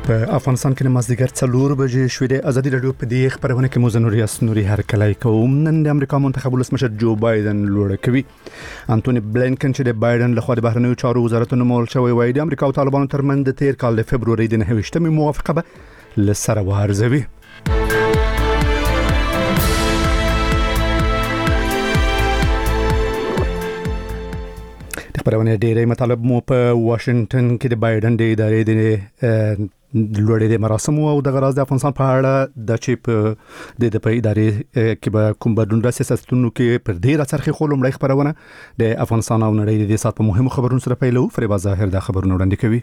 په افغانستان کې مازدیګر 4 بجې شوې د ازادي رادیو په دې خبرونه کې مزنوري هرکلای کوم نن د امریکا منتخب ولسمشر جو بایدن لوړ کوي. انټونی بلینکن چې د بایدن لخوا د بهرنیو چارو وزارت نومول شوی وای د امریکا او طالبانو ترمنځ د تیر کال د فبرवरी د 9 موافقه به لسره وارزوي. خبرونه ډېرې مطالب مو په واشنگټن کې د بایدن د ادارې د لوړې د مراسمو او د غراز د افغانستان په اړه د چیپ د په ادارې کې به کوم بدلون راسي سیاستونو کې پر ډېر اثر خو لومړی خبرونه د افغانستان او نړۍ د سات په مهمو خبرونو سره پیلو. فریبا ظاهر د خبرونو وړاندې کوي.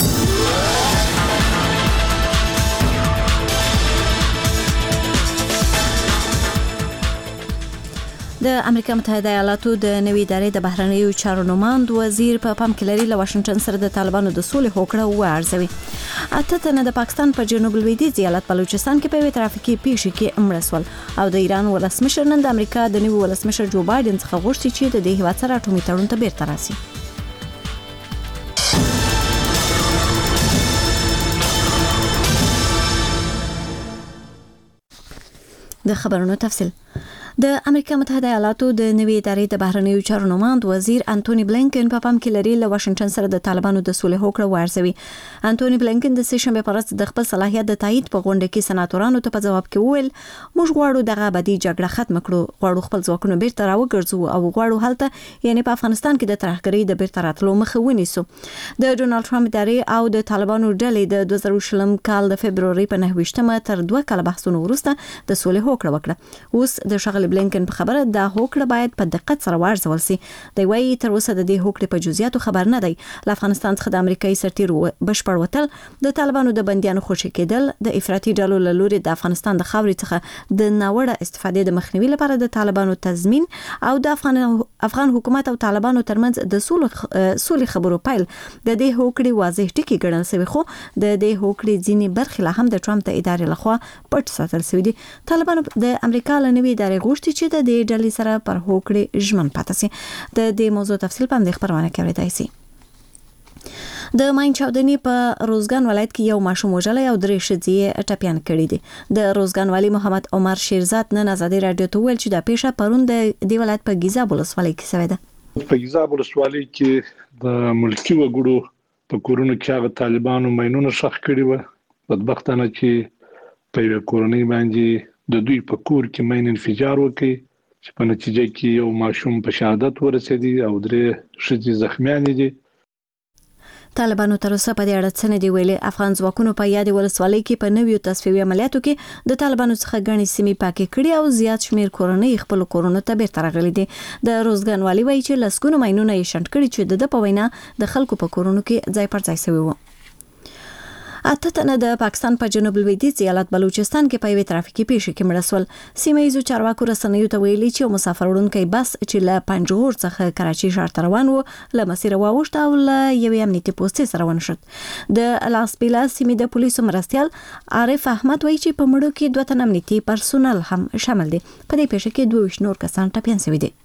د امریکا متحده ایالاتو د نوي ادارې د بهرنیو چارو نوماند وزیر په پام کې لري له واشنگټن سره د طالبانو د سولې هوکړه وارزوي. اته تنه د پاکستان په جنوب لویدیځ ایالت بلوچستان کې په ترافیکي پیښه کې مړه شول او د ایران ولسمشر نن د امریکا د نوي ولسمشر جو بایدن څخه غوښتي چې د دې هیواد سره اټومي تړون ته بیرته راسي. د خبرونو تفصیل. د امریکا متحده ایالاتو د نوي ادارې د بهرنیو چارو نوماند وزیر انټونی بلینکن په پام کې لري له واشنگټن سره د طالبانو د سولې هوکړه وارزوي. انټونی بلینکن د سشنبه پر ورځ د خپل صلاحیت د تایید په غونډه کې سناتورانو ته په جواب کې وویل موږ غواړو دغه ابدي جګړه ختم کړو، غواړو خپل ځواکونه بیرته راوګرځو او غواړو هلته یعنی په افغانستان کې د ترهګرۍ د بیرته راتلو مخه ونیسو. د ډونالد ټرمپ ادارې او د طالبانو ډلې د 2020 کال د فبرवरी په 9 تر 2 کال بحثونو وروسته د سولې هوکړه وکړه. اوس د شغل بلینکن په خبره دا هوکړه باید په دقت سره وارزول شي. د وایي تر اوسه د دې هوکړې په جزئیاتو خبر نه دی. له افغانستان څخه د امریکایي سرتیرو بشپړ وتل، د طالبانو د بندیانو خوشي کېدل، د افراطي ډلو له لوري د افغانستان د خاورې څخه د ناوړه استفادې د مخنیوي لپاره د طالبانو تضمین او د افغان حکومت او طالبانو ترمنځ د سولې خبرو پیل د دې هوکړې واضح ټکي ګڼل شوی، خو د دې هوکړې ځینې برخې لا هم د ټرمپ د ادارې لخوا پټ ساتل شوی دي. طالبانو د امریکا له نوي ادارې غوښتي چې د دې ډلې سره پر هوکړې ژمن پاتې شي. د دې موضوع تفصیل په دې خبرونه کې اورېدای شي. د ماین چاودنې په روزګان ولایت کې یو ماشوم وژلی او 3 ښځې ټپيان کړي دي. د روزګان والي محمد عمر شیرزاد نن ازادي رادیو ته ویل چې دا پیښه پرون د دې ولایت په ګیزاب ولسوالۍ کې شوې ده. په ګیزاب ولسوالۍ کې د ملکی وګړو په کورونو کې هغه طالبانو ماینونه شخ کړي و. بدبختانه چې په کورنۍ باندې د دوی په کور کې ماین انفجار وکړي چې په نتیجه کې یو ماشوم په شهادت ورسېدی او 3 ښځې زخمیان دي. طالبانو تر اوسه په دې اړه څه نه دی ویلي. افغان ځواکونو په یاد ولسوالۍ کې په نویو تصفیوي عملیاتو کې د طالبانو څخه غني سیمې پاکې کړي او زیات شمیر کورنۍ خپل کورونو ته بیرته راغلي دي. د روزګان والي وایي چې لسګونو ماینونه یې شنډ کړي چې د په وینا د خلکو په کورونو کې ځای پر ځای شوی و. اته تنه د پاکستان په جنوب لویدیځ ایالت بلوچستان کې په ترافیکي پیښه کې مړه شول. سیمایي چارواکو رسنیو ته ویلي چې مسافر وړونکی بس چې له پنجغور څخه کراچي ښار ته روان و له مسیر واوښت او له یوې امنیتي پوستې سره ونښت. د لاسپیلا سیمې د پولیسو مرستیال عارف احمد وایي چې په مړو کې 2 تن امنیتي پرسونل هم شامل دي. په دې پیښه کې 22 نور کسان ټپيان شوي دي.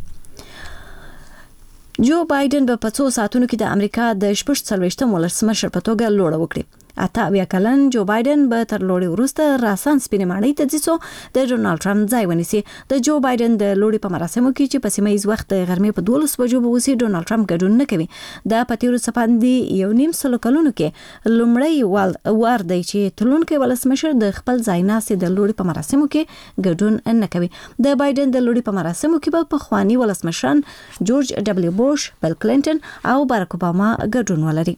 جو بایدن په 2 ساعتونو کې د امریکا د 40 ولسمشر په توګه لوړه وکړي. اته بیا کلن جو بایدن به تر لوړې وروسته راسن سپینې ماڼۍ ته ځي د ډونالد ټرمپ ځای ونیسي. د جو بایدن د لوړې په مراسمو کې چې په سیمه ییز وخت د غرمې په 12 بجو به وسی ډونالد ټرمپ ګډون نه کوي. د پتیرو سپاندې یو نیم سلو کلونو کې لومړی وار دی چې تلونکي ولسمشر د خپل ځای ناسې د لوړې په مراسمو کې ګډون نه کوي. د بایدن د لوړې په مراسمو کې به پخوانی ولسمشران جورج دبلیو بوش، بل کلینټن او باراک اوباما ګډون ولري.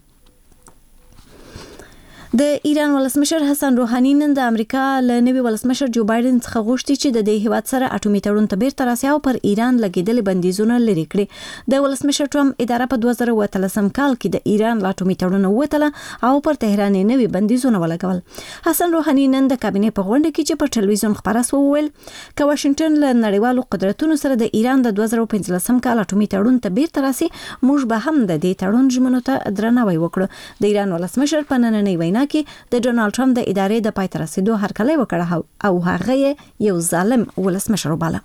د ایران ولسمشر حسن روحاني نن د امریکا له نوي ولسمشر جو بایدن څخه غوښتي چې د دې هیواد سره اټومي تړون ته بیرته راسي او پر ایران لګیدلې بندیزونه لري کړي. د ولسمشر ټرمپ اداره په 2013 کال کې د ایران له اټومي تړون ووتله او پر تهران نوي بندیزونه ولګول. حسن روحاني نن د کابینې په غونډه کې چې په ټلویزیون خبره سو ویل چې واشنگټن له نړیوالو قدرتونو سره د ایران د 2015 کال اټومي تړون ته بیرته راسي موږ به هم د دې تړون ژمنو ته درناوی وکړو. د ایران ولسمشر په نننۍ وینا کې د ډونالد ټرمپ د ادارې د پای ته رسیدو هرکلی وکړ او هغه یو ظالم ولسمشر وباله.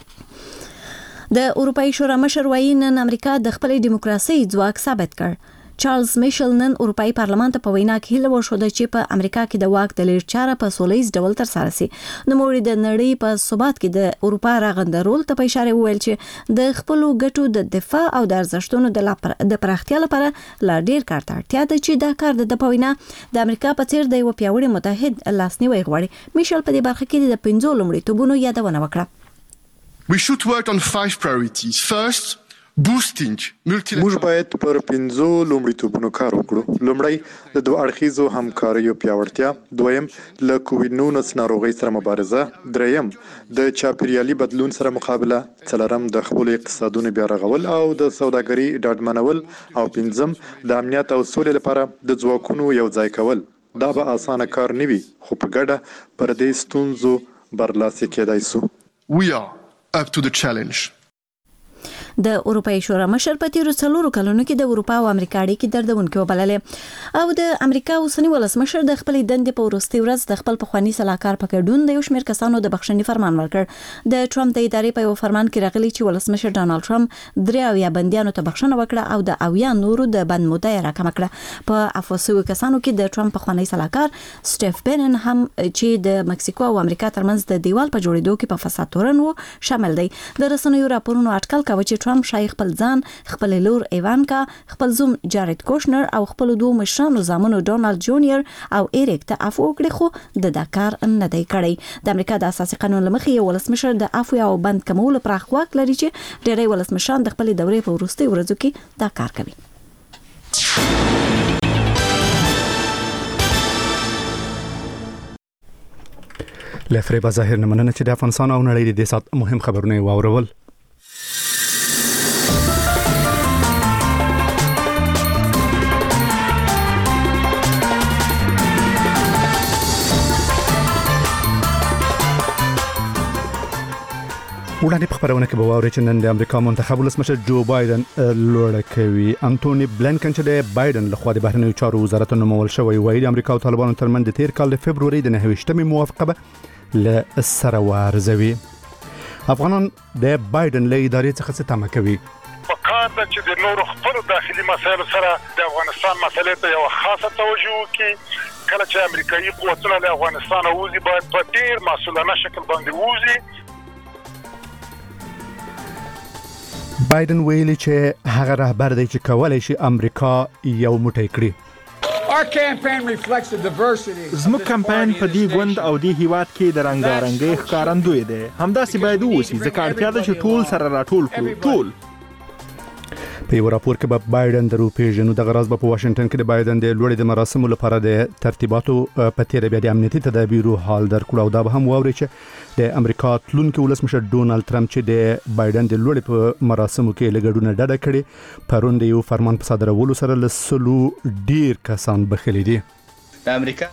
د اروپאי شورا مشر وایي نن امریکا د خپل دیموکراسي ځواک ثابت کړ چارلز میشل نن اروپאי پارلمان ته په وینا کې هیله وښوده چې په امریکا کې د واک د لیر چاره په سولهییز ډول ترسره شي. نوموړي د نړۍ په ثبات کې د اروپا راغنده رول ته په اشاره وویل چې د خپل ګټو د دفاع او د ارزښتونو د پراختیا لپاره لا ډیر کار ته اړتیا ده چې دا کار د پوینا د امریکا په څیر د یو پیاوړي متحد لاسنیوي غواړي. میشل په دې برخه کې د 15 لومړیتوبونو یادونه وکړه. We should work on 5 priorities. First, boosting multilateral. موږ باید پر 15 لومړیتوبونو کار وکړو. لومړی د دوه اړخیزو همکاریو پیاوړتیا، دویم له کووډ-19 ناروغۍ سره مبارزه، دریم د چاپیریالي بدلون سره مقابله، څلورم د خپل اقتصادونو بیا رغول او د سوداګرۍ ډاډمنول، او پنځم د امنیت او سولې لپاره د ځواکونو یو ځای کول. دا به اسانه کار نه وي، خو په ګډه پر دې ستونزو برلاسي کېدای شو. We are up to the challenge. د اروپאי شورا مشر په تیرو 4 کلونو کې د اروپا او امریکا اړیکې دردونکې وبللې او د امریکا اوسنی ولسمشر د خپل دندې په وروستي ورځ د خپل پخوانی سلاکار په ګډون د یو شمېر کسانو د بخښنې فرمان ورکړ. د ټرمپ د ادارې په یو فرمان کې راغلي چې ولسمشر ډانلډ ټرمپ 3 بنديانو ته بخښنه وکړه او د 9 نورو د بند موده راکم کړه. په افوسو کسانو کې د ټرمپ پخوانی سلاکار سټیف بینن هم چې د مکسیکو او امریکا ترمنځ د دیوال په جوړېدو کې په فساد تورن وو شامل دی. د رسنیو راپورونو اټکل کوي چې ټرمپ شای خپل ځان، خپل لور ایوانکا، خپل زوم جارید کوشنر او خپل دوه مشرانو زامنو ډونالد جونیئر او ایریک ته عفو وکړي، خو د داکار نه دی کړی. د امریکا د اساسي قانون لمخې یو ولسمشر د عفو او بند کمولو پراخ واک لري چې ډېری ولسمشران د خپل دورې په وروستي ورځو کې دا کار کوي. لفریبا ظاهر نه مننه چې د افغانستان او نړۍ د سات مهم خبرونه واورول. وړاندې په خبرونه کې به واورئ چې نن د امریکا منتخب ولسمشر جو بایدن لوړه کوي. انټونی بلینکن چې د بایدن لخوا د بهرنیو چارو وزارت نومول شوی وایي د امریکا او طالبانو ترمنځ د تیر کال د فبروري د 29مې موافقه به له سره وارزوي. افغانان د بایدن له ادارې څخه څه تمه کوي؟ پکار ده چې د نورو خپل داخلي مسایلو سره د افغانستان مسلې ته یو خاصه توجه وکړي. کله چې امریکایي قوتونه له افغانستان ووځي باید په ډیر مسؤلانه شکل باندې ووځي. بایدن ویلي چې هغه رهبر دی چې کولای شي امریکا یو موټی کړي. زموږ کمپاین په دې غوند او دې هیواد کې د رنګارنګۍ ښکارندوی دی. همداسې باید ووسی ځکه اړتیا ده چې ټول سره راټول کړو. ټول په یو راپور کې به بایدن درو پیژنو. د غراز په واشنگټن کې د بایدن د لوړې د مراسمو لپاره د ترتیباتو په تیر بیا د امنیتي تدابیرو حال درکړو او دا به هم واوري چې د امریکا تلونکي ولسمشر ډونالد ټرمپ چې د بایدن د لوړې په مراسمو کې لګډونه ډډه کړي پرون د یو فرمان په صادرولو سره له 100 ډیر کسان بخلي دي. د امریکا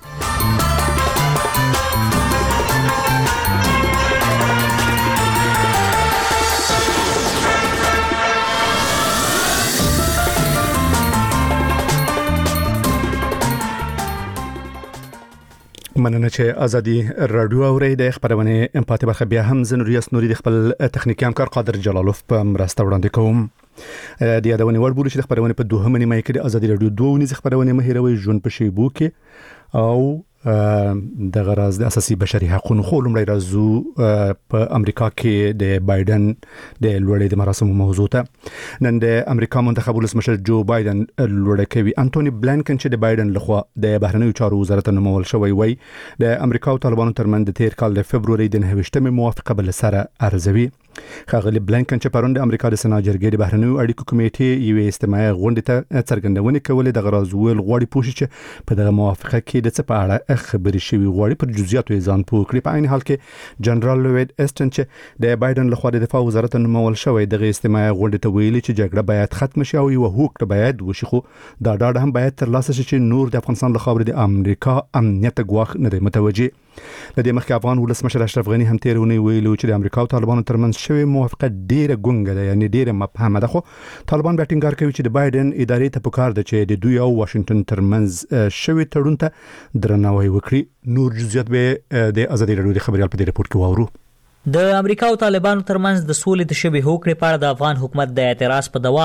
مننه چې ازادي رادیو اوري. د خبرونه امپاتي برخه بیا هم زنوریاس نوري د خپل تخنیکی همکار قادر جلالوف په مرسته وړاندې کوم. د یادونې وړ بوله چې د خبرونه په 2 نیمه کې د ازادي رادیو 2 ونیز خبرونه مهیروي ژوند په شیبو کې او د غراز د اساسي بشري حقوقو خولمړی رازو په امریکا کې د بایدن د لوړې د مراسمو موضوع ته نن د امریکا منتخب ولسمشر جو بایدن لوړه کوي. انټونی بلینکن چې د بایدن لخوا د بهرنیو چارو وزارت نومول شوی وای د امریکا او طالبانو ترمنځ د تیر کال د فبروري د 29مې موافقه بل سره ارزوي. خاغلی بلینکن چې پرون د امریکا د سنا جرګې د بهرنیو اړیکو کمیټې یو استماعي غونډه ته څرګندونه کولې د غراز ویل غوړي پوښي چې په دغه موافقه کې د څه په اړه خبرې شوي غوړي پر جزئیاتو ځان پوه کړی. په عین حال کې جنرال لوید اسټن چې د بایدن لخوا د دفاع وزارت نومول شوی د استماعي غونډه ته ویلي چې جګړه باید ختم شي او یو هوکړه باید وشي، خو دا ډاډ هم باید ترلاسه شي چې نور د افغانستان له خاورې د امریکا امنیت ګواښ نه دی متوجه. لدې مخکې افغان ولسمشر اشرف غنی هم تیرونه ویلو چې د امریکا او طالبانو ترمنځ شوی موافقه ډیره ګونګه ده، یعنی ډیره مبهمه ده، خو طالبان بیا ټینګار کوي چې د بایدن ادارې ته پکار ده چې د دوی او واشنگټن ترمنځ شوی تړون ته درناوی وکړي. نور جزئیات به د ازادي رادیو د خبريال په دې رپورت کې واورو. د امریکا او طالبانو ترمنځ د سولې د شبي هوکړې په اړه د افغان حکومت د اعتراض په دوام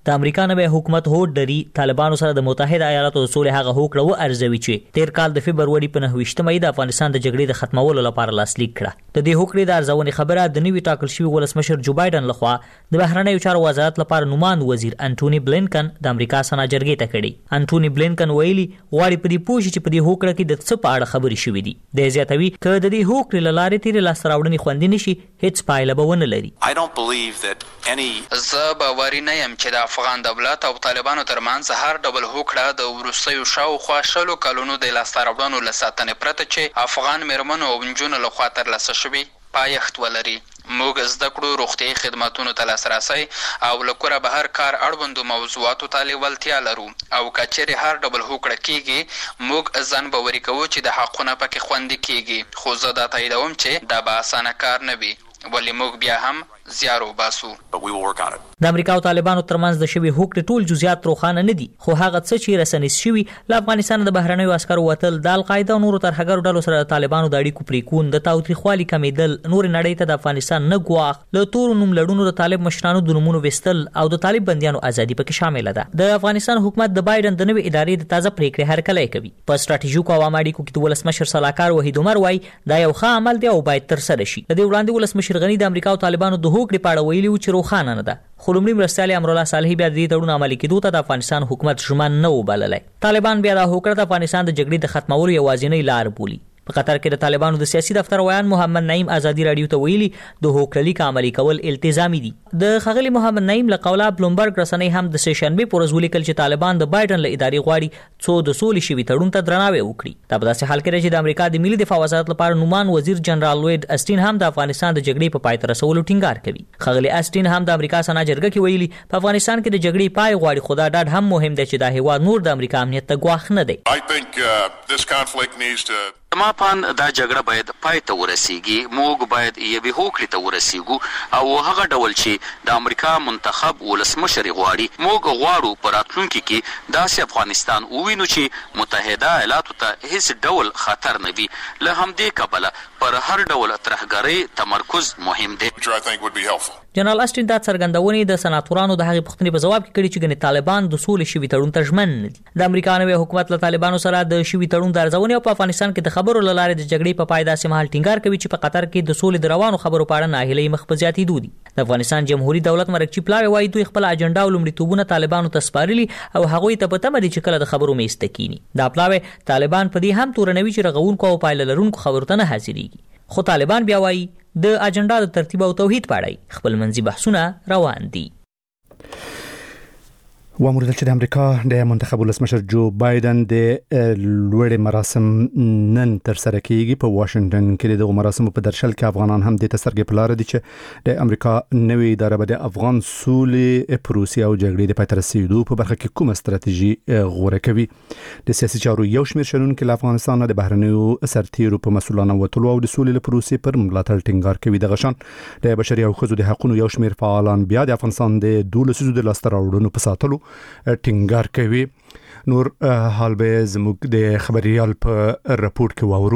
د امریکا نوې حکومت هوډ لري طالبانو سره د متحده ایالاتو د سولې هغه هوکړه وارزوي چې تیر کال د فبروري په 9 مې د افغانستان د جګړې د ختمولو لپاره لاسلیک کړه. د دې هوکړې د ارزونې خبره د نوي ټاکل شوي ولسمشر جو بایدن لخوا د بهرنیو چارو وزارت لپاره نوماند وزیر انټونی بلینکن د امریکا سنا جرګې ته کړي. انټونی بلینکن ویلي غواړي په دې پوه شي چې په دې هوکړه کې د څه په اړه خبرې شوې دي. د زیاتوي ک د دې هوکړې له لارې تیر لاسته راوړنې خوندې نشي هیڅ پایله به ونه لري. زه باوري نه یم چې د افغان دولت او طالبانو ترمنځ هر ډول هوکړه د وروستیو شاوخوا شلو کلونو د لاسته راوړنو له ساتنې پرته چې افغان میرمنو او نجونو لخوا ترلاسه شوي پایښت ولري. موږ زده کړو روغتیايي خدماتونو ته لاسرسی او له کوره بهر کار اړوندو موضوعاتو ته لیوالتیا لرو او که چیرې هر ډول هوکړه کیږي موږ ځان باوري کوو چې د حقونه پکې خوندي کیږي. خو زه دا تاییدوم چې دا به اسانه کار نه وي ولی موږ بیا هم زیار وباسو. د امریکا او طالبانو ترمنځ د شوي هوکړې ټول جزئیات روښانه نه دي خو هغه څه چې رسنیز شوي له افغانستان د بهرنیو عسکرو وتل د القاعده او نورو ترهګرو ډلو سره د طالبانو د اړیکو پریکون د تاوتریخوالي کمیدل نور نړۍ ته د افغانستان نه ګواښ له تورو نوم لړونو د طالب مشرانو د نومونو وستل او د طالب بنديانو ازادي پکې شامل ده. د افغانستان حکومت د بایدن د نوې ادارې د تازه پریکړې هرکلی کوي. په ستراتیژیکو عوامو اړیکو کې د ولسمشر صلاحکار وحید عمر وایي دا یو ښه عمل دی او باید ترسره شي. د دې وړاندې ولسمشر غنی د امریکا او طالبانو د هوکړې په اړه ویلي چې روښانه نه ده. خو لومړي مرستیال امرالله صالحي بیا د دې تړون عملي کېدو ته د افغانستان حکومت ژمن نه وبللی. طالبان بیا د هوکړه د افغانستان د جګړې د ختمولو یوازینۍ لار بولي. په قطر کې د طالبانو د سیاسي دفتر ویان محمد نعیم ازادي رادیو ته ویلي د هوکړه لیک عملي کول التزامي دي. د خغلی محمد نعیم له قوله بلومبرګ رسنۍ هم د سهشنبه پر ورځ ولیکل چې طالبان د بایدن له ادارې غواړي څو د سولې شوي تړون ته درناوی وکړي. دا په داسې حال کې چې د امریکا د ملي دفاع وزارت لپاره نومان وزیر جنرال لوید اسټین هم د افغانستان د جګړې په پای ته رسولو ټینګار کوي. خغلی اسټین هم د امریکا سنا جرګه کې ویلي په افغانستان کې د جګړې پای غواړي خو دا ډاډ هم مهم دی چې دا هیواد نور د امریکا امنیت ته ګواښ نه دی. ما پان دا جګړه باید پای ته ورسیږي. موږ باید یوې هوکړې ته ورسیږو او هغه ډول چې د امریکا منتخب ولسمشر غواړي. موږ غواړو په راتلونکي کې داسې افغانستان ووینو چې متحده ایالاتو ته هیڅ ډول خطر نه وي. له همدې کبله پر هر ډول ترهګرۍ تمرکز مهم دی. جنرال اسټین دا څرګندونې د سناتورانو د هغې پوښتنې په ځواب کې کړي چې ګنې طالبان د سولې شوي تړون ته ژمن نه دي. د امریکا نوی حکومت له طالبانو سره د شوي تړون د ارزونې او په افغانستان کې د خبرو له لارې د جګړې په پای داسې مهال ټینګار کوي چې په قطر کې د سولې د روانو خبرو په اړه ناهیلۍ مخ په زیاتېدو دي. د افغانستان جمهوریت دولت مرکچی پلاوی وایي دوی خپل اجنډا او لومړیتوبونه طالبانو ته سپارلي او هغوی ته په تمه دي چې کله د خبرو میز ته کینی. دا پلاوی طالبان په دې هم تورنوي چې رغونکو او پایله لرونکو خبرو ته نه حاضرېږي. خو طالبان بیا وایي د اجنډا د ترتیب او توحید په اړه خپل منځي بحثونه روان دي. واموردل چې د امریکا د منتخب ولسمشر جو بایدن د لوړې مراسم نن ترسره کیږي. په واشنگټن کې د مراسمو په درشل کې افغانان هم د تسرګې په لار دي چې د امریکا نوې اداره به د افغان سولې پروسې او جګړې د پای ته رسیدو په برخه کې کومه ستراتیژي غوره کوي. د سیاسي چارو یو شمېر شنونکي له افغانستان د بهرنیو سرتیرو په مسؤلانه وتلو او د سولې پروسې پر ملاتړ ټینګار کوي. دغه شان د بشري او ښځو د حقوقو یو شمېر فعالان بیا د افغانستان د 12 د لاسته راوړنو په ساتلو ټینګار کوي. نور حال به زموږ د خبريال په راپورټ کې واورو.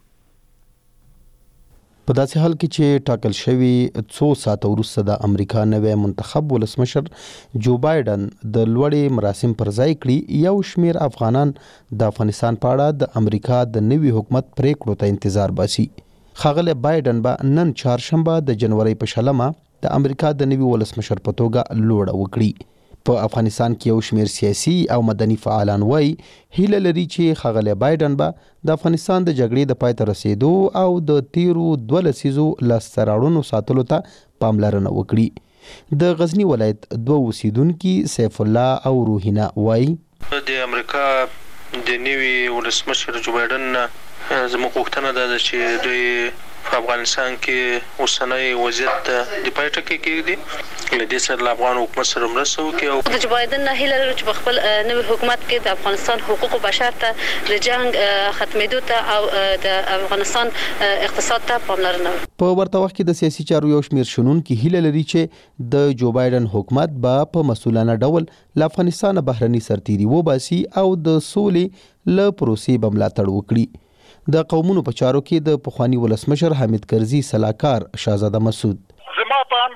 په داسې حال کې چې ټاکل شوی 2 ساعت وروسته د امریکا نوې منتخب ولسمشر جو بایدن د لوړې مراسم پر ځای کړي، یو شمیر افغانان د افغانستان په اړه د امریکا د نوي حکومت پریکړو ته انتظار باسي. ښاغلی بایدن به نن چهارشنبه د جنوري په شلمه د امریکا د نوي ولسمشر په توګه لوړه وکړي. په افغانستان کې یو شمیر سیاسي او مدني فعالان وایي هیله لري چې ښاغلی بایدن به د افغانستان د جګړې د پای ته رسیدو او د تیرو 2 لسیزو لاسته راوړنو ساتلو ته پاملرنه وکړي. د غزنی ولایت 2 اوسیدونکي سیف الله او روحینا وایي د امریکا د نوي ولسمشر جو بایدن زموږ غوښتنه ده چې دوی په افغانستان کې اوسنۍ وضعیت د پای ټکی کېږدي، له دې سره له افغان حکومت سره مرسته وکړي او د جو بایدن نه هیله لرو چې په خپل نوي حکومت کې د افغانستان حقوقو بشر ته د جنگ ختمېدو ته او د افغانستان اقتصاد ته پاملرنه وکړي. په ورته وخت کې د سیاسي چارو یو شمیر شنونکي هیله لري چې د جو بایدن حکومت به په مسؤلانه ډول له افغانستان بهرني سرتیري وباسي او د سولې له پروسې به ملاتړ وکړي. د قومونو په چارو کې د پخوانی ولسمشر حامد کرزي صلاحکار شاهزاده مسعود زما په ان باندې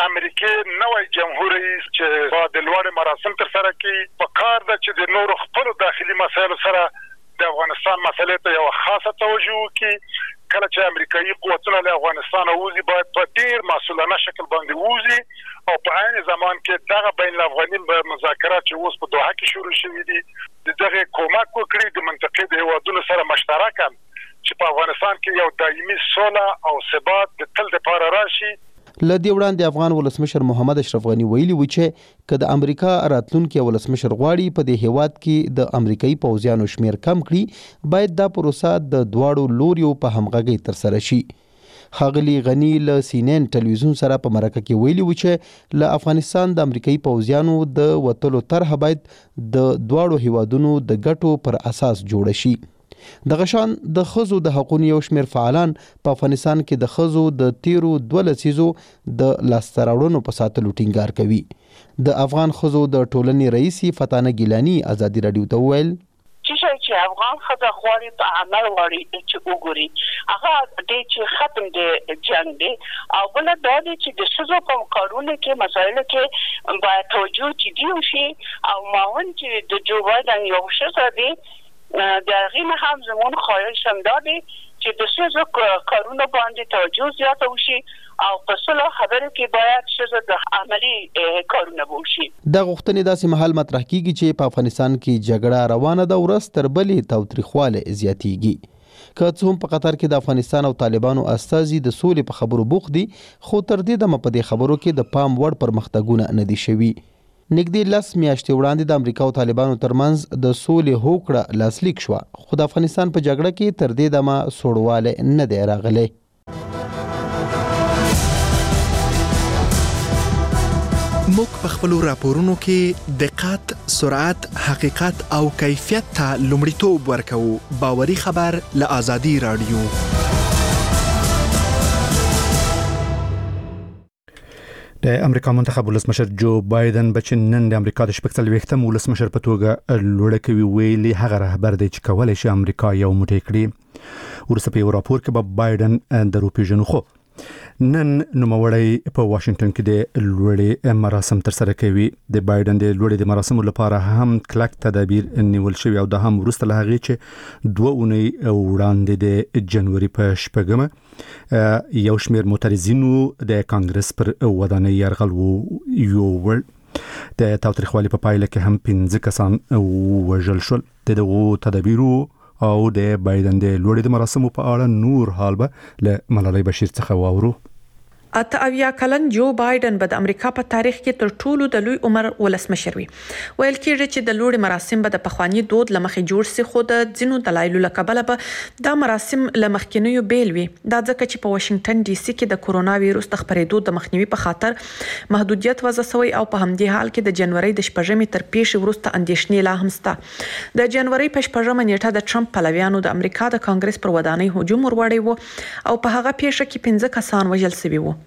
امریکای نوی جمهور رئیس چې با د لوړ مراسم تر سره کړي په کار ده چې د نورو خپل داخلي مسایلو سره د افغانستان مسلې ته یو خاصه توجه وکړي. کله چې امریکایي قوتونه له افغانستان ووزي باید په ډیر مسؤلانه شکل باندې ووزي او په عین زمان کې دغه بین الافغاني مذاکرات چې اوس په دوحه کې شروع شوي دي دغه کومک وکړي د منطقې د هیوادونو سره مشترکاً چې په افغانستان کې یو دایمي سوله او ثبات د تل لپاره راشي. لدی وړاندې افغان ولسمشر محمد اشرف غنی ویلي و چې که د امریکا راتلونکي ولسمشر غواړي په دې هیواد کې د امریکایي پوځیانو شمیر کم کړي باید دا پروسه د دواړو لوریو په همغږۍ تر سره شي. ښاغلي غنی له CNN ټلویزیون سره په مرکه کې ویلي و چې له افغانستان د امریکایي پوځیانو د وتلو طرحه باید د دواړو هیوادونو د ګټو پر اساس جوړه شي. دغه شان د ښځو د حقوقو یو شمېر فعالان په افغانستان کې د ښځو د تیرو 2 لسیزو د لاسته راوړنو په ساتلو ټینګار کوي. د افغان ښځو د ټولنې رئیسي فتانه ګیلاني ازادي راډیو ته وویل چې افغان ښځه غواړي په عمل غواړي چې وګوري هغه د چې ختم د جنگ دی او بل دا دی چې د ښځو په کارونو کې مسایلو کې باید توجه جدي وشي او ماون چې د جو بایدن یو ښځه دی د هغې نه هم زمون خواهش هم دا دی چې د ښځو کارونو باندې توجه زیاته وشي او په صلح خبرو کې باید ښځو د عملي کارونه وشي. دا غوښتنې داسې مهال مطرح کیږي چې په افغانستان کې جګړه روانه ده او ورځ تر بلې تاوتریخوالی زیاتیږي. که څه هم په قطر کې د افغانستان او طالبانو استازي د سولې په خبرو بوخت دي خو تر دې دمه په دې خبرو کې د پام وړ پرمختګونه نه دي شوي. نږدې 10 میاشتې وړاندې د امریکا او طالبانو ترمنځ د سولې هوکړه لاسلیک شوه خو د افغانستان په جګړه کې تر دې دمه سوړوالی نه دی راغلی. موږ په خپلو راپورونو کې دقت، سرعت، حقیقت او کیفیت ته لومړیتوب ورکوو. باوري خبر له آزادي راډیو. د امریکا منتخب ولسمشر جو بایدن چې نن د امریکا د 40 ولسمشر په توګه لوړه کوي ویلي هغه رهبر دی چې کولای شي امریکا یو موټی کړي. ورسته په یو راپور کې به بایدن دروپیژنو خو نن نوموړی په واشنگټن کې د لوړې مراسم تر سره کوي. د بایدن د لوړې د مراسمو لپاره هم کلک تدابیر نیول شوی او د هم وروسته له هغې چې 2 اونۍ وړاندې د جنوري په 8 یو شمېر معترضینو د کانګرس پر ودانۍ یرغل ویوړ. د تاوتریخوالي په پایله کې هم 15 کسان وژل شول. د دغو تدابیرو او د بایدن د لوړې د مراسمو په اړه نور حال به له ملالۍ بشیر څخه واورو. اته اویا کلن جو بایدن به د امریکا په تاریخ کې تر ټولو د لوی عمر ولسمشر وي. ویل کېږي چې د لوړې مراسم به د پخوانی دود لمخې جوړ سي خو د ځینو دلایلو له کبله به دا مراسم له مخکینیو بیل وي. دا ځکه چې په واشنگټن ډي سي کې د کورونا وایروس د خپرېدو د مخنیوي په خاطر محدودیت وضع شوی او په همدې حال کې د جنوري د 8 تر پیښې وروسته اندېښنې لا هم شته. د جنوري په 8 نیټه د ټرمپ پلویانو د امریکا د کانګرس پر ودانۍ هجوم وروړی وو او په هغه پیښه کې 15 کسان وژل شوي وو.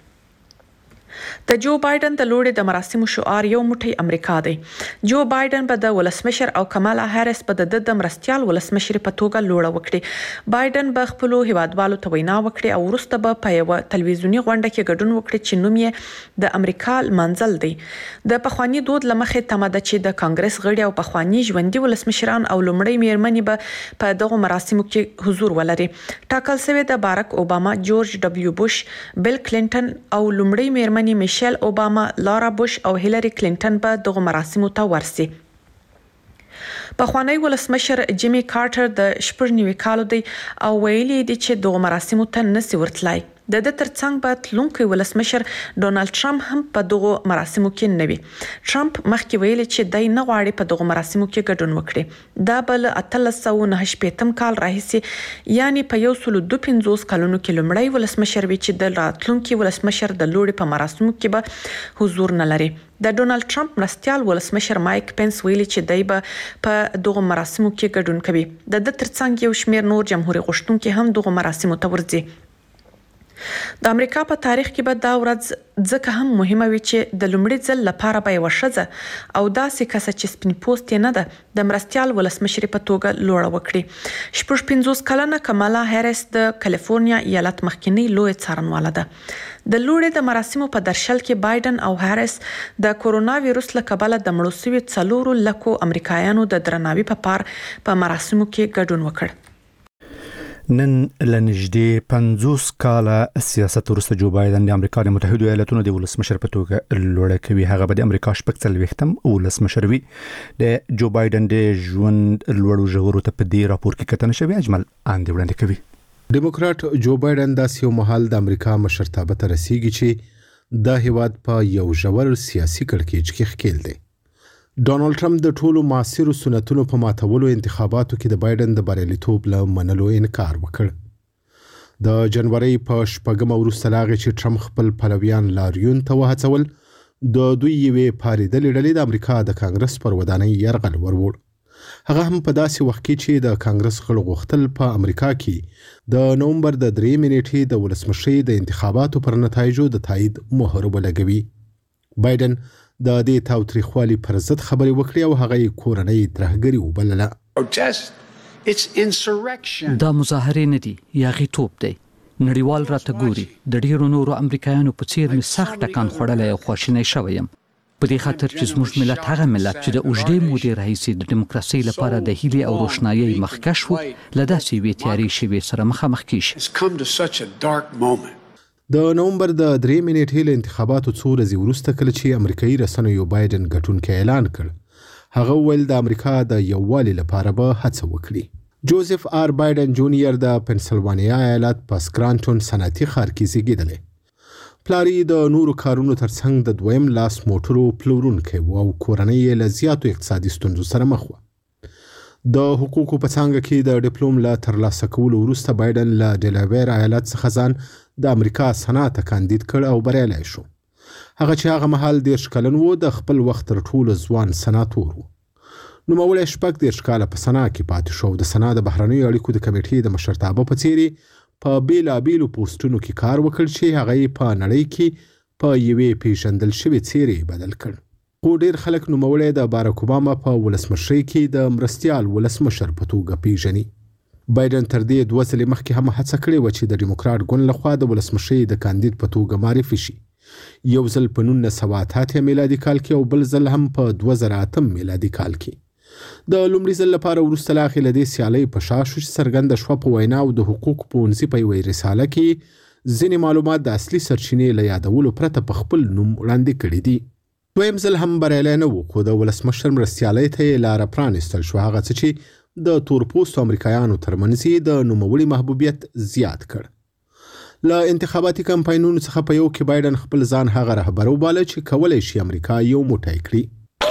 د جو بایدن د لوړې د مراسمو شعار یو موټی امریکا دی. جو بایدن به د ولسمشر او کمالا هریس په د مرستيال ولسمشر په توګه لوړه وکړي. بایدن به خپل هیوادوالو ته وینا وکړي او وروسته به په یو تلویزیونی غونډه کې ګډون وکړي چې نوم یې د امریکا منزل دی. د پخوانی دود لمخې تمه ده چې د کانګرس غړي او پخوانی ژوندۍ ولسمشران او لومړی میرمنې به په دغه مراسمو کې حضور ولري. ټاکل شوی د باراک اوباما، جورج ډبلیو بوش، بیل کلینټن او لومړی میرمنې میشل اوباما، لارا بوش او هیلری کلینټن به دغه مراسمو ته ورسي. پخوانی ولسمشر جیمی کارټر د 90 کالو دی او ویلي دی چې دغه مراسمو ته نسی ورتلای. د ترڅنګ به تلونکي ولسمشر ډونالد ټرمپ هم په دغه مراسمو کې نه وي. ټرمپ مخکې ویلي چې دای نه غواړي په دغه مراسمو کې ګډون وکړي. دا بل 1398 کال راهیسې یعنی په 152 کلونو کې لومړی ولسمشر وي چې د راتلونکي ولسمشر د لوړې په مراسمو کې به حضور نه لري. د ډونالد ټرمپ مرستيال ولسمشر مایک پنس ویلي چې دای به په دغه مراسمو کې ګډون کوي. د ترڅنګ یو شمېر نور جمهوریت غوښتونکي هم دغه مراسمو ته ورځي. د امریکا په تاریخ کې به دا ورځ ځکه هم مهمه وي چې د لومړي ځل لپاره به یو شزه او داسې کس چې سپین پوست نه ده د مرستيال ولسمشر په توګه لوړ وکړي. 55 کلنه کمالا هریس د کالیفورنیا ایالت مخکنی لوی څارنواله ده. د لوړې د مراسمو په درشل کې بایدن او هریس د کورونا وایروس له کبله د مړو شویو 4 لکو امریکایانو د درناوي په پار په مراسمو کې ګډون وکړ. نن لنږدې 50 کاله سیاست وروسته جو بایدن د امریکا د متحده ایالاتونو د ولسمشر په توګه لوړه کوي. هغه به د امریکا 40م ولسمشر وي. د جو بایدن د ژوند لوړو ژغورو ته په دې راپور کې کتنه شوی. اجمل اندې وړاندې کوي. ډیموکرات جو بایدن د سیو محل د امریکا مشرتابه ته رسیږي چې د هیواد په یو ژور سیاسي کړکېچ کې ښکیل دی. ډونالد ټرمپ د ټولو معاصرو سنتونو په ماتولو انتخاباتو کې د بایدن د بریالیتوب له منلو انکار وکړ. د جنوري په 4 وروسته لاغې چې ټرمپ خپل پلویان لاریون ته وهڅول، د دوی یوې پارېدلې ډلې د امریکا د کانګرس پر ودانۍ یرغل وروړ. هغه هم په داسې وخت کې چې د کانګرس غړو غوښتل په امریکا کې د نومبر د 3 نیټې د ولسمشرۍ د انتخاباتو پر نتایجو د تایید مهر ولګوي. بایدن د دې تاوتریخوالي پر ضد خبرې وکړې او هغه یې کورنۍ ترهګري وبلله. دا مظاهرې نه دي، یاغیتوب دی. نړیوال راته ګوري. د ډیرو نورو امریکایانو په څیر مې سخت ټکان خوړلی او خواشینی شوی یم. په دې خاطر چې زموږ ملت هغه ملت چې د اوږدې مودې راهیسې د دیموکراسۍ لپاره د هیلې او روښنایۍ مخکښ و، له داسې یوې تیارې شوې سره مخامخ کیږي. د نومبر د 3 نیټې له انتخاباتو څو ورځې وروسته کله چې امریکایي رسنیو بایدن ګټونکی اعلان کړ، هغه وویل د امریکا د یووالي لپاره به هڅه وکړي. جوزف آر بایدن جونیئر د پنسلوانیا ایالت په سکرانټون صنعتي ښار کې زیږېدلی. پلار یې د نورو کارونو ترڅنګ د دویم لاس موټرو پلورونکی و او کورنۍ یې له زیاتو اقتصادي ستونزو سره مخ وه. د حقوقو په څانګه کې د ډیپلوم له ترلاسه کولو وروسته بایدن له ډیلاویر ایالت څخه ځان د امریکا سنا ته کاندید کړ او بریالی شو. هغه چې هغه مهال 30 کلن و، د خپل وخت تر ټولو ځوان سناتور و. نوموړی 30 کاله په سنا کې پاتې شو. د سنا د بهرنیو اړیکو د کمیټې د مشرتابه په څیر په بیلابیلو پوسټونو کې کار وکړ چې هغه یې په نړۍ کې په یوې پیژندل شوې څیرې بدل کړ. خو ډیر خلک نوموړی د باراک اوباما په ولسمشرۍ کې د مرستیال ولسمشر په توګه پیژني. بایدن تر دې 2 ځلې مخکې هم هڅه کړې وه چې د ډیموکرات ګوند لخوا د ولسمشرۍ د کاندید په توګه معرفي شي. یو ځل په 1988 میلادي کال کې او بل ځل هم په 2008 میلادي کال کې. د لومړي ځل لپاره وروسته لا اخر له دې سیالۍ په شا شو چې څرګنده شوه په وینا او د حقوقو پوهنځي په یوې رساله کې ځینې معلومات د اصلي سرچینې له یادولو پرته په خپل نوم وړاندې کړي دي. دویم ځل هم بریالی نه و، خو د ولسمشر مرستیالۍ ته یې لاره پرانیستل شوه، هغه څه چې د تورپوستو امریکایانو ترمنځ یې د نوموړي محبوبیت زیات کړ. له انتخاباتي کمپاینونو څخه په یو کې بایدن خپل ځان هغه رهبر وباله چې کولی شي امریکا یو موټی کړي.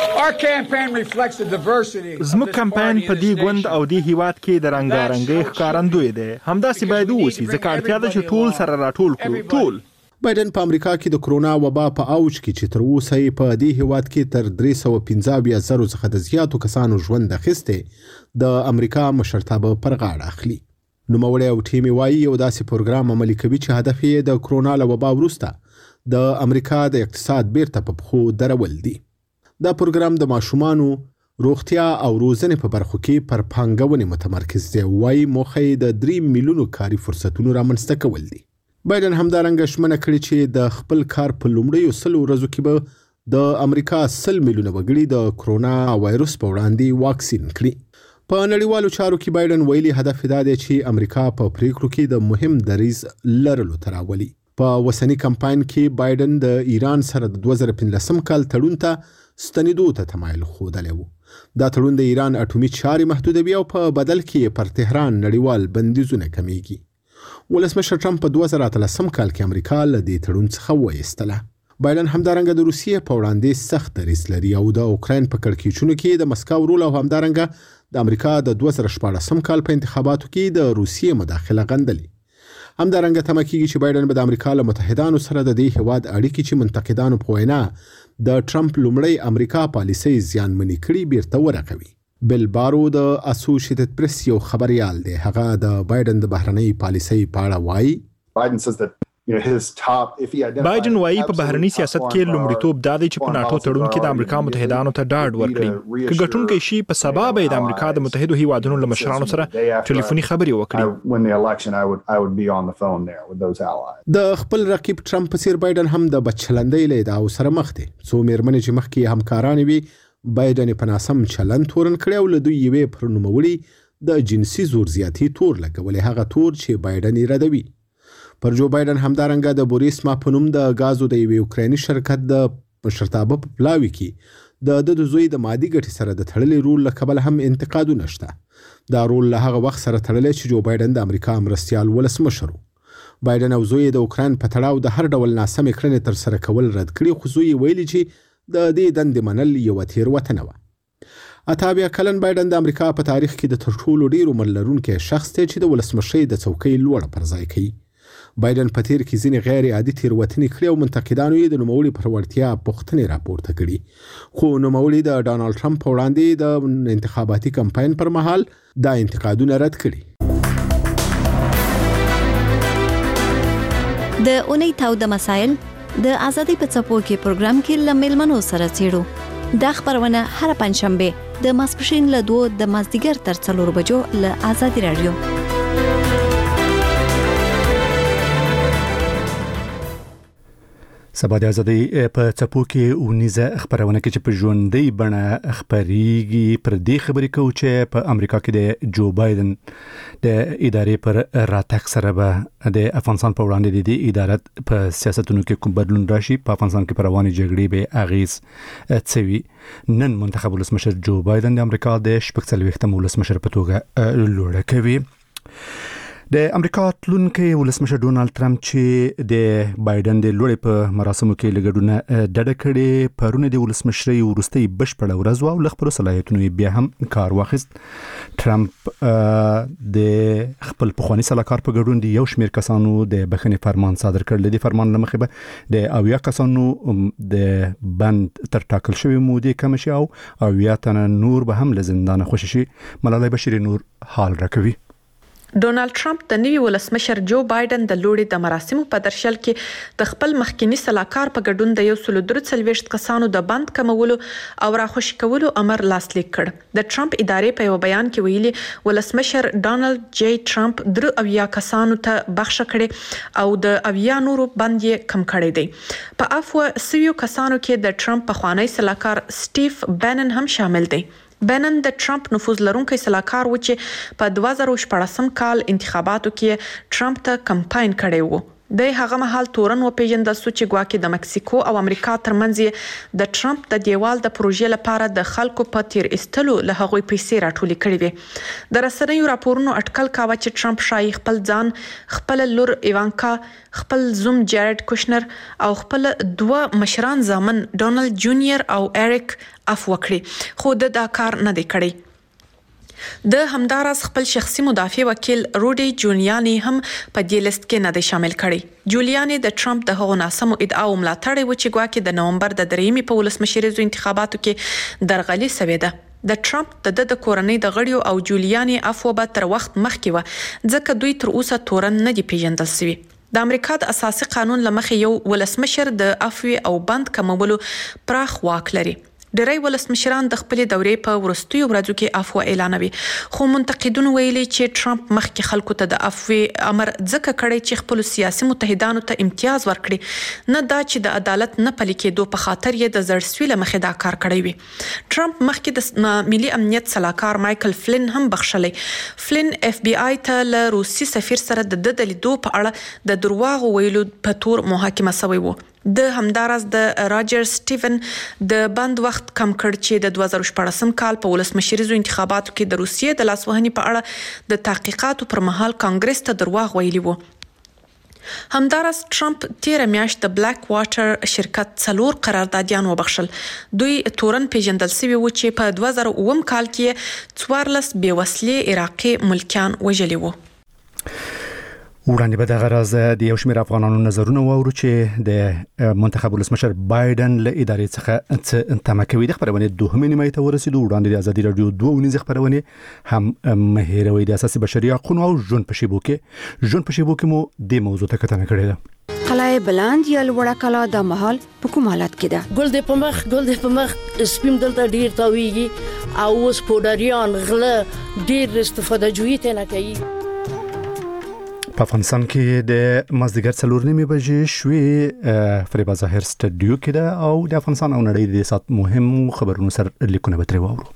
زموږ کمپاین په دې ګوند او دې هیواد کې د رنګارنګۍ ښکارندوی دی. همداسې باید ووسي، ځکه اړتیا ده چې ټول سره راټول کړو. ټول بایدن په امریکا کې د کرونا وبا په اوج کې چې تر اوسه یې په دې هیواد کې تر 315,000 څخه د زیاتو کسانو ژوند اخیستی د امریکا مشرتابه پر غاړه اخلي. نوموړی او ټیم یې وایي یو داسې پروګرام عملي کوي چې هدف یې د کرونا له وبا وروسته د امریکا د اقتصاد بیرته په پښو درول دي. دا پروګرام د ماشومانو روغتیا او روزنې په برخو کې پر پانګونې متمرکز دی. وایي موخه یې د 3 میلیونو کاري فرصتونو رامنځته کول دي. بایدن همدارنګه ژمنه کړې چې د خپل کار په لومړیو 100 ورځو کې به د امریکا 100 میلیونه وګړي د کرونا وایروس په وړاندې واکسین کړي. په نړیوالو چارو کې بایدن ویلي هدف دا دی چې امریکا په پریکړو کې د مهم دریځ لرلو ته راولي. په وسنی کمپاین کې بایدن د ایران سره د 2015 کال تړون ته ستنېدو ته تمایل ښودلی و. دا تړون د ایران اټومي چارې محدودوي او په بدل کې پر تهران نړیوال بندیزونه کمیږي. ولسمشر ټرمپ په 2013 کال کې امریکا له دې تړون څخه وایستله. بایدن همدارنګه د روسیې په وړاندې سخت دریځ لري او د اوکراین په کړکېچونو کې د مسکو رول او همدارنګه د امریکا د 2014 کال په انتخاباتو کې د روسیې مداخله غندلې. همدارنګه تمه کېږي چې بایدن به د امریکا له متحدانو سره د دې هیواد اړیکې چې منتقدانو په وینا د ټرمپ لومړی امریکا پالیسۍ زیانمنې کړي بیرته ورغوي. بل بارو د اسوسییټډ پریس یو خبریال دی. هغه د بایدن د بهرنۍ پالیسۍ په اړه وایي بایدن وایي په بهرني سیاست کې لومړیتوب دا دی چې په ناتو تړون کې د امریکا متحدانو ته ډاډ ورکړي که ګټونکی شي په سبا به د امریکا د متحدو هیوادونو له مشرانو سره ټلیفوني خبرې وکړي. د خپل رقیب ټرمپ په څیر بایدن هم د بچلندۍ له ادعاو سره مخ دی. څو میرمنې چې مخکې همکاران وي بایدن په ناسم چلند تورن کړی او له دوی یوې پر نوموړي د جنسي زور زیاتي تور لګولې، هغه تور چې بایدن یې ردوي. پر جو بایدن همدارنګه د بوریسما په نوم د غازو د یوې اوکرایني شرکت د مشرتابه په پلاوي کې د زوی د مادي ګټې سره د تړلې رول له کبله هم انتقادونه شته. دا رول له هغه وخت سره تړلی چې جو بایدن د امریکا مرستیال ولسمشر و. بایدن او زوی د اوکراین په تړاو د هر ډول ناسمې کړنې تر سره کول رد کړي، خو زوی ویلي چې د دې دندې منل یوه تېروتنه وه. 88 کلن بایدن د امریکا په تاریخ کې د تر ټولو ډیر عمر لرونکی شخص دی چې د ولسمشرۍ د څوکۍ لوړه پر ځای کوي. بایدن په تیر کې ځینې غیر عادي تېروتنې کړې او منتقدانو یې د نوموړي پر وړتیا پوښتنې راپورته کړي، خو نوموړي د ډانالډ ټرمپ په وړاندې د انتخاباتي کمپاین پر مهال دا انتقادونه رد کړي. د اونۍ تاوده مسایل د ازادۍ په څپو کې پروګرام کې له میلمنو سره څېړو. دا خبرونه هر پنځشنبه د ماسپښین له 2 د مازدیګر تر 4 بجو له آزادي رادیو. سبا د ازادۍ په څپو کې اونیزه خبرونه کې چې په ژوندۍ بڼه خبرېږي پر دې خبرې کوو چې په امریکا کې د جو بایدن د ادارې پر راتګ سره به د افغانستان په وړاندې د دې ادارت په سیاستونو کې کوم بدلون راشي، په افغانستان کې پر روانې جګړې به اغیز څه وي. نن منتخب ولسمشر جو بایدن د امریکا د 40 ولسمشر په توګه لوړه کوي. د امریکا تلونکي ولسمشر ډونالد ټرمپ چې د بایدن د لوړې په مراسمو کې لګډونه ډډه کړې، پرونه د ولسمشرۍ وروستۍ بشپړه ورځ و او له خپلو صلاحیتونو بیا هم کار واخیست. ټرمپ د خپل پخواني سلاکار په ګډون د یو شمېر کسانو د بخښنې فرمان صادر کړ. د فرمان له مخې به د 80 کسانو د بند تر ټاکل شوې مودې کم شي او 80 تنه نور به هم له زندانه خوشي شي. ملالۍ بشیر نور حال راکوي. ډونالد ټرمپ د نوي ولسمشر جو بایدن د لوړې د مراسمو په درشل کې د خپل مخکینی سلاکار په ګډون د 143 کسانو د بند کمولو او راخوشي کولو امر لاسلیک کړ. د ټرمپ ادارې په یو بیان کې ویلي ولسمشر ډونالد جی ټرمپ 83 کسانو ته بخښه کړې او د 80 نورو بند یې کم کړی دی. په عفو سویو کسانو کې د ټرمپ پخوانی سلاکار سټیف بینن هم شامل دی. بینن د ټرمپ نفوذ لرونکي سلاکار و چې په 2014 کال انتخاباتو کې ټرمپ ته کمپاین کړی وو. د هغه مهال تورن و پیژندل سو چې ګواکې د مکسیکو او امریکا ترمنځ د ټرمپ د دیوال د پروژې لپاره د خلکو په تیر استلو له هغوی پیسې راټولې کړې وي. د رسنیو راپورونو اټکل کاوه چې ټرمپ شایي خپل ځان، خپل لور ایوانکا، خپل زوم جارد کوشنر او خپل 2 مشران زامن ډونالد جونیئر او ایریک عفو کړي، خو دا کار نه دی کړی. د همداراز خپل شخصي مدافع وکیل روډي جولیانی هم په دې لیست کې نه دی شامل کړی. جولیانی د ټرمپ د هغو ناسمو ادعاو ملاتړ و چې ګواکې د نومبر د 3 په ولسمشریزو انتخاباتو کې درغلي سوې ده. د ټرمپ د کورنۍ د غړیو او جولیانی عفو به تر وخت مخکې و ځکه دوی تر اوسه تورن نه دی پیژندل شوی. د امریکا د اساسي قانون لمخې یو ولسمشر د عفو او بند کمولو پراخ واک لري. ډېری ولسمشران د خپل دورې په ورستیو ورځو کې عفو اعلانوي، خو منتقدون ویلي چې ټرمپ مخکې خلکو ته د عفو امر ځکه کړی چې خپل سیاسي متحدانو ته امتیاز ورکړي، نه دا چې د عدالت نه پلي کېدو په خاطر یې د زړسوي له مخې دا کار کړی وي. ټرمپ مخکې د ملي امنیت سلاکار مایکل فلین هم بخښلی. فلین اف بی آی ته له روسي سفیر سره د لیدو په اړه د درواغ ویلو په تور محاکمه شوی و. د همداراز د راجر سټیون د بند وخت کم کړ چې د 2014 کال په ولسمشریزو انتخاباتو کې د روسیې د لاسوهنې په اړه د تحقیقاتو پر مهال کانګرس ته درواغ ویلي وو. همداراز ټرمپ تیر میاشت د بلیک واټر شرکت 4 قراردادیان وبخښل. دوی تورن پیژندل شوی و چې په 2009 کال کې 14 بې وسلې عراقي ملکیان وژلي وو. وړاندې به دغه راز د یو شمېر افغانانو نظرونه واورو چې د منتخب ولسمشر بایدن له ادارې څخه څه تمه کوي. د خبرونې دوهمې نیمایي ته ورسېدو. وړاندې د ازادي راډیو 2 ونیزې خبرونې هم مه هېروئ. د اساسي بشري حقونو او ژوند په شیبو کې مو دې موضوع ته کتنه کړې ده. قلعه بلند یا لوړه کلا د محل په کوم حالت کې ده؟ ګل دې په مخ سپیم دلته ډیر تاویږي او اوس پودریان غله ډیر استفاده جوړی ته نه کوي. په افغانستان کې د مازدیګر 4:30 بجې شوې فریبا ظاهر سټډیو کې ده او د افغانستان او نړۍ د سات مهم خبرونو سره لیکونه به ترې واورو.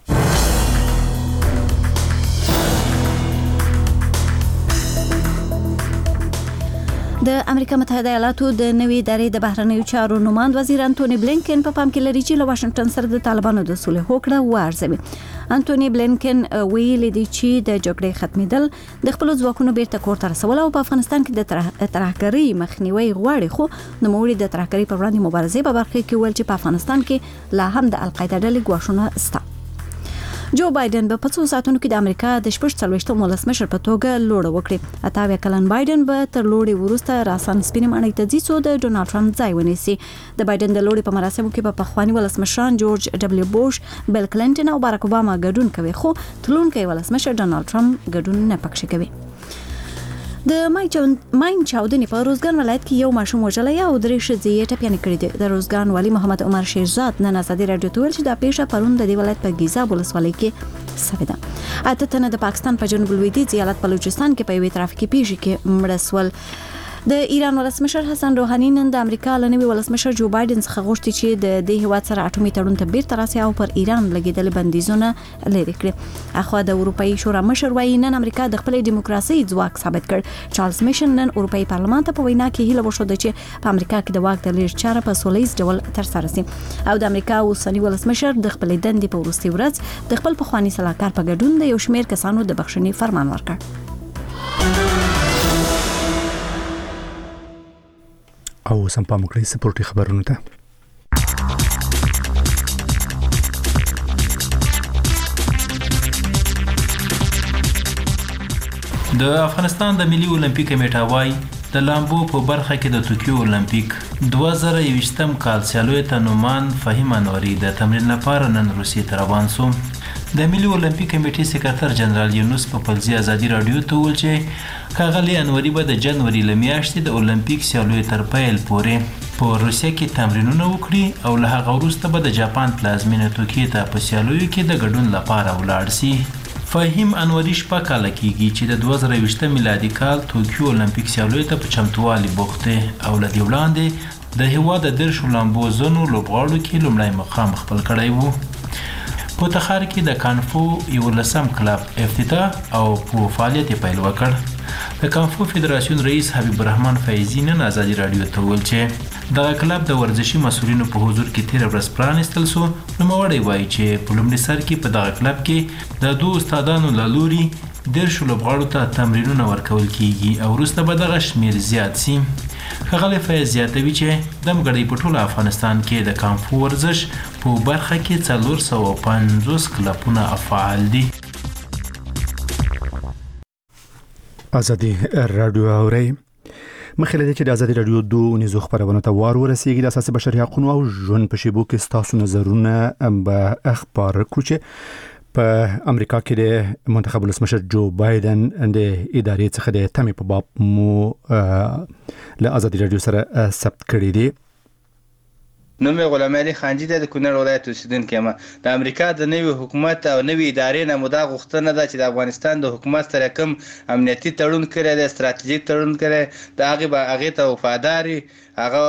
د امریکا متحده ایالاتو د نوې ادارې د بهرنیو چارو نوماند وزیر انټونی بلینکن په پام کې لري چې له واشنگټن سره د طالبانو د صلح هوکړه وارزوي. انټونی بلینکن ویلي دی چې د جګړې ختمېدل د خپل ځواکونو بیرته کور ته رسول او په افغانستان کې د ترهګرۍ مخنیوي غواړي، خو نوموړي د ترهګرۍ پر وړاندې مبارزې په برخه کې ویل چې په افغانستان کې لا هم د القاعده ډلې ګواښونه شته. جو بایدن په 2 ساعتونو کې د امریکا د 44 ولسمشر په توګه لوړه وکړي. 28 کلن بایدن به تر لوړې وروسته راسن سپینې ماڼۍ ته ځي چې د ډونالد ټرمپ ځای ونیسي. د بایدن د لوړې په مراسمو کې په پخوانی ولسمشران جورج دبليو بوش، بیل کلینټن او باراک اوباما ګډون کوي، خو تلونکی ولسمشر ډونالد ټرمپ ګډون نه پکښ کوي. د ماین چاودنې په روزګان ولایت کې یو ماشوم وژلی او 3 ښځې یې ټپیانې کړې دي. د روزګان والي محمد عمر شیرزاد نن ازادي راډیو ته ویل چې دا پیښه پرون د دې ولایت په ګیزاب ولسوالۍ کې شوې ده. 8 تنه د پاکستان په جنوب لویدیځ ایالت بلوچستان کې په یوې ترافیکي پیښه کې مړه شول. د ایران ولسمشر حسن روحاني نن د امریکا له نوي ولسمشر جو بایدن څخه غوښتي چې د دې هیواد سره اټومي تړون ته بیرته راسي او پر ایران لګیدل بندیزونه لري کړي. اخوا د اروپאי شورا مشر وايي نن امریکا د خپل دیموکراسي ځواک ثابت کړ. چارلز میشن نن اروپאי پارلمان ته په وینا کې هیله وښوده چې په امریکا کې د واک د لېږد چاره په سولهییز ډول ترسره شي او د امریکا اوسنی ولسمشر د خپل دندې په وروستي ورځ د خپل پخوانی سلاکار په ګډون د یو شمېر کسانو د بخښنې فرمان ورکړ. او سم پام وکړئ سپورټي خبرونه ته. د افغانستان د ملي اولمپیک کمیټه وايي د لامبو په برخه کې د توکیو اولمپیک 2021م کال سیالوی ته نومان فهیم انوري د تمرین لپاره نن روسیې ته روان شو. د ملي اولمپیک کمیټې سکرټر جنرال یونس پپلزي ازادي راډیو ته ویل چې ښاغلی انوري به د جنوري له میاشتې د اولمپیک سیالیو تر پیل پورې په روسیه کې تمرینونه وکړي او له هغه وروسته به د جاپان پلازمینه توکیو ته په سیالیو کې د ګډون لپاره ولاړ شي. فهیم انوري شپه کاله کېږي چې د 2020 میلادي کال توکیو اولمپیک سیالیو ته په چمتووالي بوخت دی او له دې وړاندې د هېواد د 10 لامبو زنو لوبغاړو کې لومړی مقام خپل کړی و. په تخار کې د کانفو 11م کلب افتتاح او په فعالیت پیل وکړ. د کانفو فدراسیون رئیس حبیب الرحمن فیضی نن ازادي راډیو ته ویل چې دغه کلب د ورزشي مسؤلینو په حضور کې تیر ورځ پرانیستل شو. نوموړی وایي چې په لومړي سر کې په دغه کلب کې د 2 استادانو له لوري 10 لوبغاړو ته تمرینونه ورکول کیږي او وروسته به دغه شمیر زیات شي. ښاغلی فیض زیاتوي چې دمګړی په ټول افغانستان کې د کانفو ورزش په برخه کې 450 کلبونه فعال دي. ازادي راډیو اوري مخکې له چې د ازادي راډیو 2 نيزو خبرونه ته وار ورسیږي د اساسي بشري حقوقو او ژوند په شیبو کې ستاسو نظرونه به اخبار کړو چې په امریکا کې د منتخب ولسمشر جو بایدن د ادارې څخه د تمې په باب مو له ازادي راډیو سره ثبت کړی دی. نوم غلام علي خانجي د کونړ ولایت اوسیدونکی یم. د امریکا د نوي حکومت او نوي ادارې نه مودا غوښتنه ده چې د افغانستان د حکومت سره کوم امنیتي تړون کړی دی، ستراتیژیک تړون کړی د هغه ته وفاداري هغه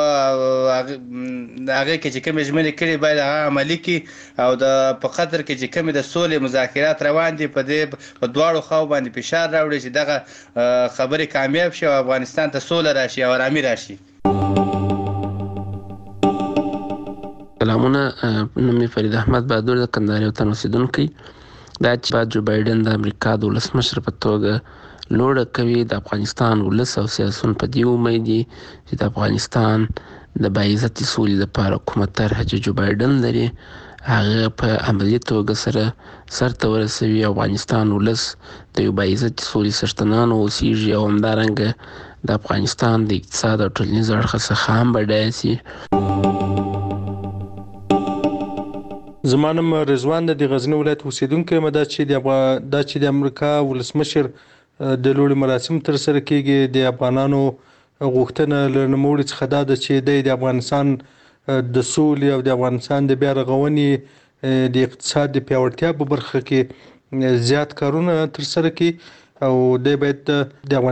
کې چې کوم ژمنې کړي باید هغه عملي کړي او د په قطر کې چې کوم د سولې مذاکرات روان دي په دې په دواړو خواو باندې فشار راوړي چې دغه خبرې کامیاب شي او افغانستان ته سوله راشي او آرامي راشي. سلامونه، نوم فرید احمد بهادر د کندهار وطن اوسیدونکی. دا چې جو بایدن د امریکا د ولسمشر په توګه لوړه کوي د افغانستان ولس او سیاسون په دې امید دي چې د افغانستان د باعزتي سولې لپاره کومه طرحه چې جو بایدن لري هغه په عملي توګه سره سرته ورسوي. افغانستان ولس د یو باعزتي سولې څښتنان اوسیږي او همدارنګه د افغانستان د اقتصاد او ټولنیز اړخ څخه هم بډایه شي. زما نوم رضوان د غزنی ولایت اوسیدونکی یم. دا چې د امریکا ولسمشر د لوړې مراسم تر سره کیږي د افغانانو غوښتنه له نوموړي څخه دا ده چې د افغانستان د سولې او د افغانستان د بیا رغونې د اقتصاد د پیاوړتیا په برخه کې زیات کارونه ترسره کړي او د باید د